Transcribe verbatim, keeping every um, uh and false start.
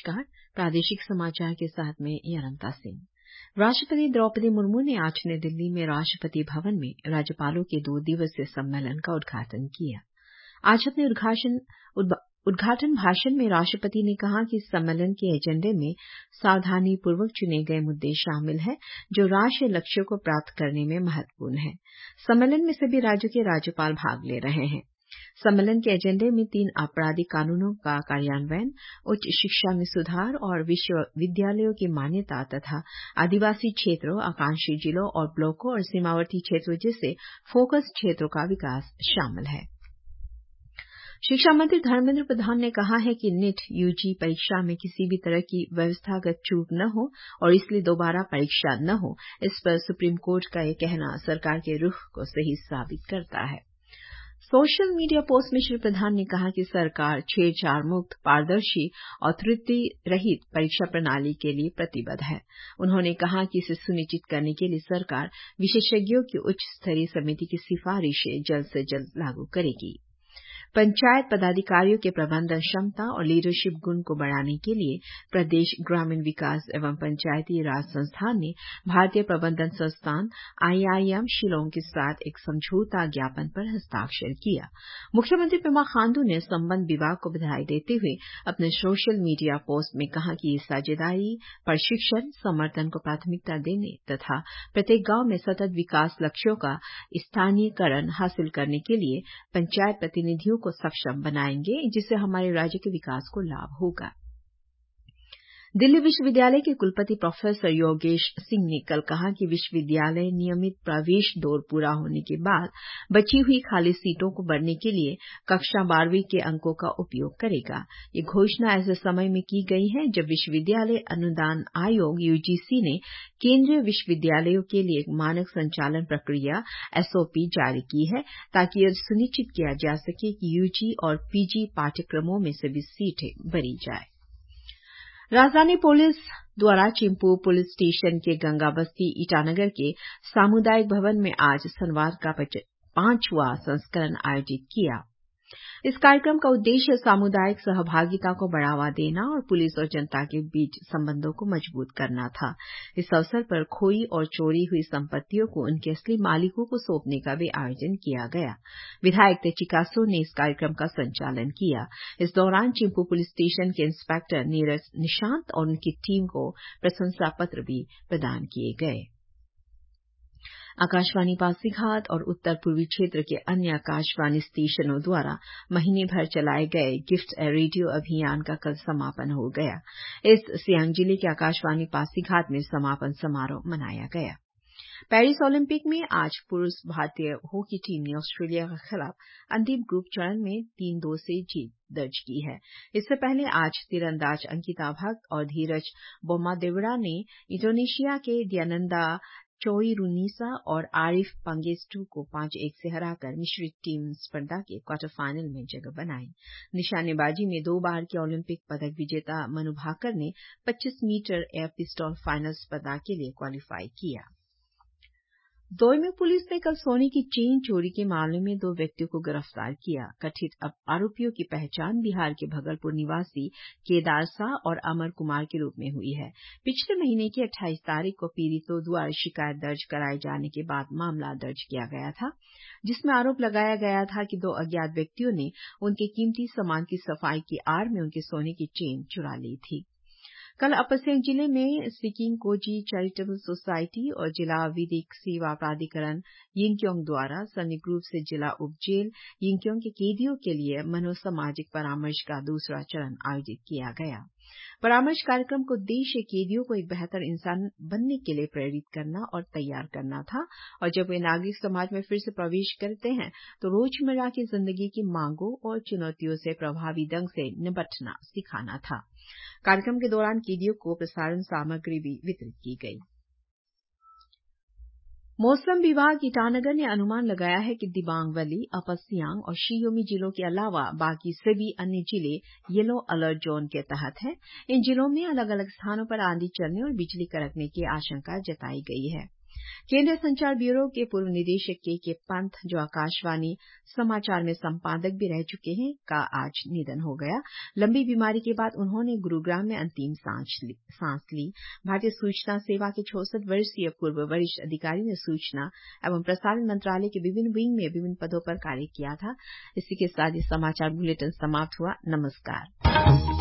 नमस्कार, प्रादेशिक समाचार के साथ मैं यरंता सिंह। राष्ट्रपति द्रौपदी मुर्मू ने आज नई दिल्ली में राष्ट्रपति भवन में राज्यपालों के दो दिवसीय सम्मेलन का उद्घाटन किया। आज अपने उद्घाटन उद्घाटन भाषण में राष्ट्रपति ने कहा कि इस सम्मेलन के एजेंडे में सावधानीपूर्वक चुने गए मुद्दे शामिल हैं, जो राष्ट्रीय लक्ष्यों को प्राप्त करने में महत्वपूर्ण हैं। सम्मेलन में सभी राज्यों के राज्यपाल भाग ले रहे हैं। सम्मेलन के एजेंडे में तीन आपराधिक कानूनों का कार्यान्वयन, उच्च शिक्षा में सुधार और विश्वविद्यालयों की मान्यता तथा आदिवासी क्षेत्रों, आकांक्षी जिलों और ब्लॉकों और सीमावर्ती क्षेत्रों जैसे फोकस क्षेत्रों का विकास शामिल है। शिक्षा मंत्री धर्मेंद्र प्रधान ने कहा है कि नीट यूजी परीक्षा में किसी भी तरह की व्यवस्थागत चूक न हो और इसलिए दोबारा परीक्षा न हो, इस पर सुप्रीम कोर्ट का यह कहना सरकार के रुख को सही साबित करता है। सोशल मीडिया पोस्ट में श्री प्रधान ने कहा कि सरकार छेड़छाड़ मुक्त, पारदर्शी और त्रुटि रहित परीक्षा प्रणाली के लिए प्रतिबद्ध है। उन्होंने कहा कि इसे सुनिश्चित करने के लिए सरकार विशेषज्ञों की उच्च स्तरीय समिति की सिफारिशें जल्द से जल्द लागू करेगी। पंचायत पदाधिकारियों के प्रबंधन क्षमता और लीडरशिप गुण को बढ़ाने के लिए प्रदेश ग्रामीण विकास एवं पंचायती राज संस्थान ने भारतीय प्रबंधन संस्थान आई आई एम शिलोंग के साथ एक समझौता ज्ञापन पर हस्ताक्षर किया। मुख्यमंत्री पेमा खांडू ने संबंध विभाग को बधाई देते हुए अपने सोशल मीडिया पोस्ट में कहा कि ये साझेदारी प्रशिक्षण, समर्थन को प्राथमिकता देने तथा प्रत्येक गांव में सतत विकास लक्ष्यों का स्थानीयकरण हासिल करने के लिए पंचायत प्रतिनिधियों को सक्षम बनाएंगे, जिससे हमारे राज्य के विकास को लाभ होगा। दिल्ली विश्वविद्यालय के कुलपति प्रोफेसर योगेश सिंह ने कल कहा कि विश्वविद्यालय नियमित प्रवेश दौर पूरा होने के बाद बची हुई खाली सीटों को भरने के लिए कक्षा बारहवीं के अंकों का उपयोग करेगा। ये घोषणा ऐसे समय में की गई है जब विश्वविद्यालय अनुदान आयोग यू जी सी ने केंद्रीय विश्वविद्यालयों के लिए एक मानक संचालन प्रक्रिया एस ओ पी जारी की है, ताकि यह सुनिश्चित किया जा सके कि यू जी और पी जी पाठ्यक्रमों में सभी सीटें भरी जाए। राजधानी पुलिस द्वारा चिंपू पुलिस स्टेशन के गंगा बस्ती ईटानगर के सामुदायिक भवन में आज संवाद का पांचवा संस्करण आयोजित किया। इस कार्यक्रम का उद्देश्य सामुदायिक सहभागिता को बढ़ावा देना और पुलिस और जनता के बीच संबंधों को मजबूत करना था। इस अवसर पर खोई और चोरी हुई संपत्तियों को उनके असली मालिकों को सौंपने का भी आयोजन किया गया। विधायक तेची कासो ने इस कार्यक्रम का संचालन किया। इस दौरान चिंपू पुलिस स्टेशन के इंस्पेक्टर नीरज निशांत और उनकी टीम को प्रशंसा पत्र भी प्रदान किए गए। आकाशवाणी पासीघाट और उत्तर पूर्वी क्षेत्र के अन्य आकाशवाणी स्टेशनों द्वारा महीने भर चलाए गए गिफ्ट ए रेडियो अभियान का कल समापन हो गया। इस सियांग जिले के आकाशवाणी पासीघाट में समापन समारोह मनाया गया। पेरिस ओलंपिक में आज पुरुष भारतीय हॉकी टीम ने ऑस्ट्रेलिया के खिलाफ अंतिम ग्रुप चरण में तीन दो से जीत दर्ज की है। इससे पहले आज तीरंदाज अंकिता भक्त और धीरज बोम्मादेवरा ने इंडोनेशिया के दयानंदा चोईरुनीसा और आरिफ पंगेस्टू को पांच एक से हराकर मिश्रित टीम स्पर्धा के क्वार्टर फाइनल में जगह बनाई। निशानेबाजी में दो बार के ओलंपिक पदक विजेता मनु भाकर ने पच्चीस मीटर एयर पिस्टल फाइनल स्पर्धा के लिए क्वालीफाई किया। दोईमुख पुलिस ने कल सोने की चेन चोरी के मामले में दो व्यक्तियों को गिरफ्तार किया। कथित आरोपियों की पहचान बिहार के भगलपुर निवासी केदार शाह और अमर कुमार के रूप में हुई है। पिछले महीने की अट्ठाईस तारीख को पीड़ितों द्वारा शिकायत दर्ज कराए जाने के बाद मामला दर्ज किया गया था, जिसमें आरोप लगाया गया था कि दो अज्ञात व्यक्तियों ने उनके कीमती सामान की सफाई की आड़ में उनके सोने की चेन चुरा ली थी। कल अपर सियांग जिले में सिकिंग कोजी चैरिटेबल सोसायटी और जिला विधिक सेवा प्राधिकरण यिंगकियोंग द्वारा संयुक्त रूप से जिला उप जेल यिंगकियोंग के कैदियों के लिए मनोसामाजिक परामर्श का दूसरा चरण आयोजित किया गया। परामर्श कार्यक्रम का उद्देश्य कैदियों को एक बेहतर इंसान बनने के लिए प्रेरित करना और तैयार करना था, और जब वे नागरिक समाज में फिर से प्रवेश करते हैं तो रोजमर्रा की जिंदगी की मांगों और चुनौतियों से प्रभावी ढंग से निपटना सिखाना था। कार्यक्रम के दौरान कैदियों को प्रसारण सामग्री भी वितरित की गई। मौसम विभाग ईटानगर ने अनुमान लगाया है कि दिबांग वैली, अपर सियांग और शी योमी जिलों के अलावा बाकी सभी अन्य जिले येलो अलर्ट जोन के तहत हैं। इन जिलों में अलग अलग स्थानों पर आंधी चलने और बिजली कड़कने की आशंका जताई गई है। केंद्रीय संचार ब्यूरो के पूर्व निदेशक के के पंत, जो आकाशवाणी समाचार में संपादक भी रह चुके हैं, का आज निधन हो गया। लंबी बीमारी के बाद उन्होंने गुरुग्राम में अंतिम सांस ली। सांस ली। भारतीय सूचना सेवा के चौसठ वर्षीय पूर्व वरिष्ठ अधिकारी ने सूचना एवं प्रसारण मंत्रालय के विभिन्न विंग में विभिन्न पदों पर कार्य किया था। इसी के साथ ही समाचार बुलेटिन समाप्त हुआ। नमस्कार।